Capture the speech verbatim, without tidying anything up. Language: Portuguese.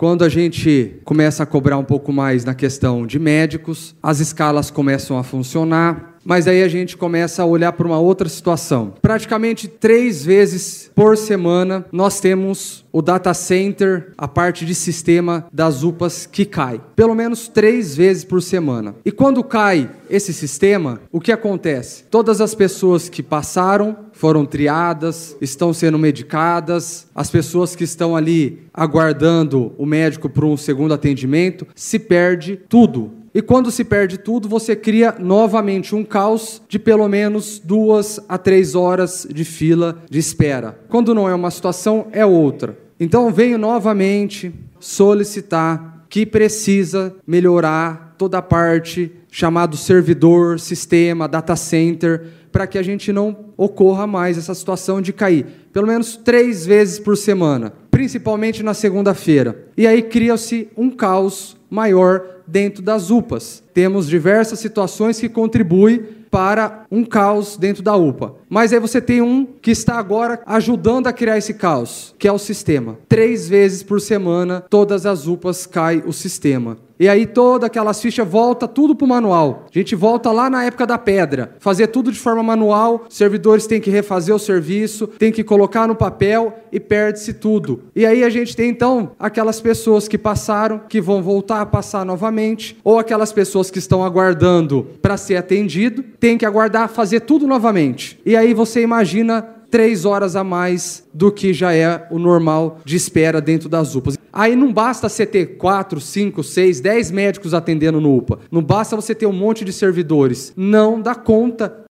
quando a gente começa a cobrar um pouco mais na questão de médicos, as escalas começam a funcionar. Mas aí a gente começa a olhar para uma outra situação. Praticamente três vezes por semana nós temos o data center, a parte de sistema das U P As que cai. Pelo menos três vezes por semana. E quando cai esse sistema, o que acontece? Todas as pessoas que passaram, foram triadas, estão sendo medicadas, as pessoas que estão ali aguardando o médico para um segundo atendimento, se perde tudo. E quando se perde tudo, você cria novamente um caos de pelo menos duas a três horas de fila de espera. Quando não é uma situação, é outra. Então, venho novamente solicitar que precisa melhorar toda a parte chamado servidor, sistema, data center, para que a gente não ocorra mais essa situação de cair pelo menos três vezes por semana, principalmente na segunda-feira. E aí cria-se um caos maior dentro das U P As. Temos diversas situações que contribuem para um caos dentro da U P A. Mas aí você tem um que está agora ajudando a criar esse caos, que é o sistema. Três vezes por semana, todas as U P As cai o sistema. E aí todas aquelas fichas volta tudo para o manual. A gente volta lá na época da pedra. Fazer tudo de forma manual, servidores têm que refazer o serviço, tem que colocar no papel e perde-se tudo. E aí a gente tem então aquelas pessoas que passaram, que vão voltar a passar novamente, ou aquelas pessoas que estão aguardando para ser atendido, tem que aguardar fazer tudo novamente. E aí você imagina três horas a mais do que já é o normal de espera dentro das U P As. Aí não basta você ter quatro, cinco, seis, dez médicos atendendo no U P A. Não basta você ter um monte de servidores. Não dá conta